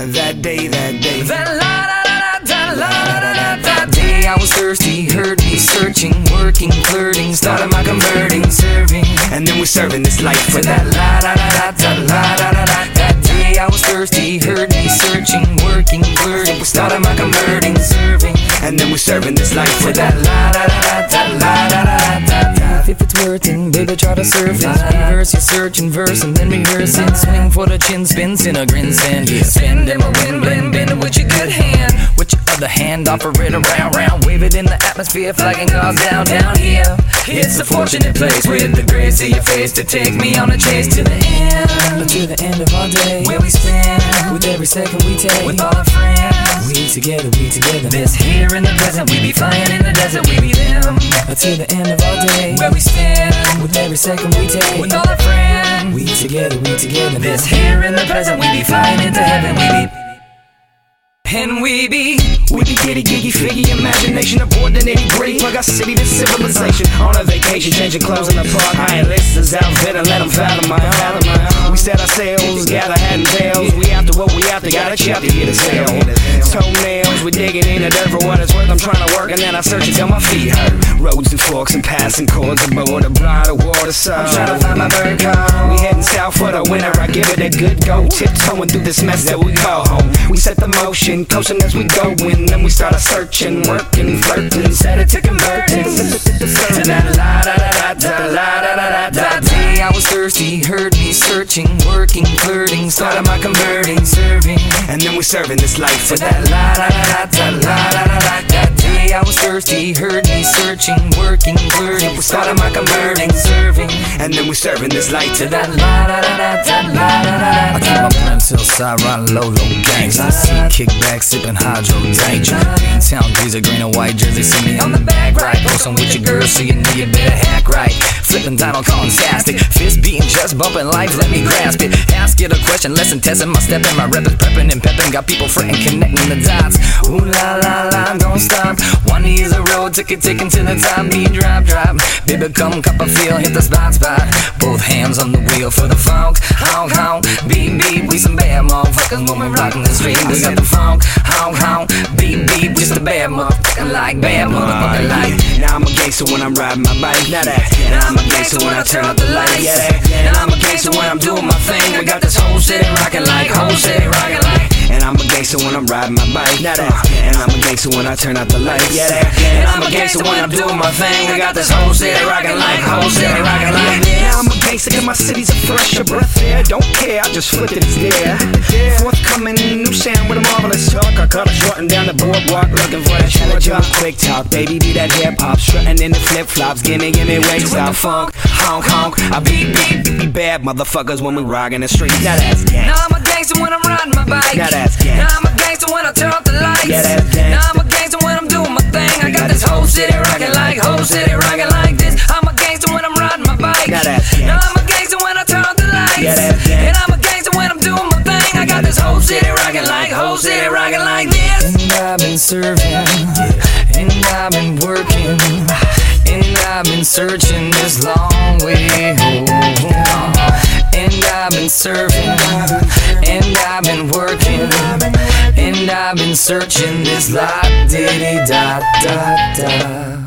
That day, that day. That day I was thirsty, heard me searching, working, flirting, started my converting, serving, and then we're serving this life for that That day I was thirsty, heard me searching, working, flirting, started my converting, serving, and then we're serving this life for that If it's working, baby, try to surf it. Reverse your search and verse and then rehearse it. Swing for the chin, spins in a grin stand. Yeah, spin them a win, blend, bend it with your good hand. With your other hand, offer it around, round. Wave it in the atmosphere, flagging cars down, down here. It's a fortunate place with the grace of your face to take me on a chase to the end. To the end of our day, where we spend with every second we take with all our friends. We together, we together. This here in the present, we be flying in the desert, we be them. To the end of our day, where we stand with every second we take with all our friends. We together, we together. This here in the present, we be flying into heaven, we be. And we be giddy, giggy, figgy, imagination aboard the nitty-gritty. Plug our city to civilization. On a vacation, changing clothes in the park. Higher listers outfit and let them fathom my We set our sails, gather hat and tails. We after what we after, gotta check to get a sale. Toenails, we digging in the dirt for what it's worth. I'm trying to work and then I search until my feet hurt. Roads and forks and passing chords aboard a bridle waterside. I'm trying to find my bird call. We heading south for the winter, I give it a good go. Tiptoeing through this mess that we go home. We set the motion, coasting as we go in. Then we started searching, working, flirting, set it to converting. To that day I was thirsty, heard me searching, working, flirting, started my converting, serving, and then we're serving this life for that That day I was thirsty, heard me searching, working, flirting, started my converting, serving, and then we're serving this light to that I keep my blimps hillside, riding low, gangs. I see kickback, sipping hydro danger. Beantown greaser, green and white jersey. See me on the back right, posting with your girl, so you know you better hack right. Flipping down on fantastic, fist beating, just bumping life, let me grasp it. Ask it a question, lesson testing my stepping. My rep is prepping and pepping, got people fretting, connecting the dots. Ooh la la la, don't stop. One is a road, ticket taken to the top. Beat drop, drop. Baby, come cup of feel, hit the spot, spot. Both hands on the wheel for the funk. Honk, honk, beep, beep. We some bad motherfuckers when we rockin' the street. We got the funk, honk, honk, beep, beep. We just a bad motherfucker like, bad motherfucker like. Now I'm a gangster when I'm riding my bike. Now I'm a gangster when I turn out the lights. Now I'm a gangster when I'm doing my thing. We got this whole city rockin' like, whole city rockin' like. And I'm a gangster when I'm riding my bike. And I'm a gangster when I turn out the lights. And I'm a gangster when I'm doing my thing. We got this whole city rockin' like, whole city rockin' like. Now I'm a gangster and my city's a fresher breath air. Don't care, I just flipped it, it's there. Forthcoming, new sound with a marvelous talk. I cut it short and down the boardwalk, looking for that short job. Quick talk, baby, be that hip hop, strutting in the flip flops. Gimme waist out funk, honk honk. I beat bad motherfuckers when we rockin' the streets. Now that's gang. Now I'm a gangster when I'm riding my bike. Now that's gang. Now I'm a gangster when I turn off the lights. That's gang. Now I'm a gangster when I'm doing my thing. I got this whole city rockin' like, whole city rockin' like this. I'm a gangster when I'm riding my bike. Now that's gang. Now I'm a gangster when I turn off the lights. That's gang. And I'm a gangster when I'm doing my thing. I got this whole city rockin' like, whole city rockin' like this. And I've been serving, and I've been working, and I've been searching this long way home. And I've been serving, and I've been working, and I've been searching this la-diddy-da-da-da.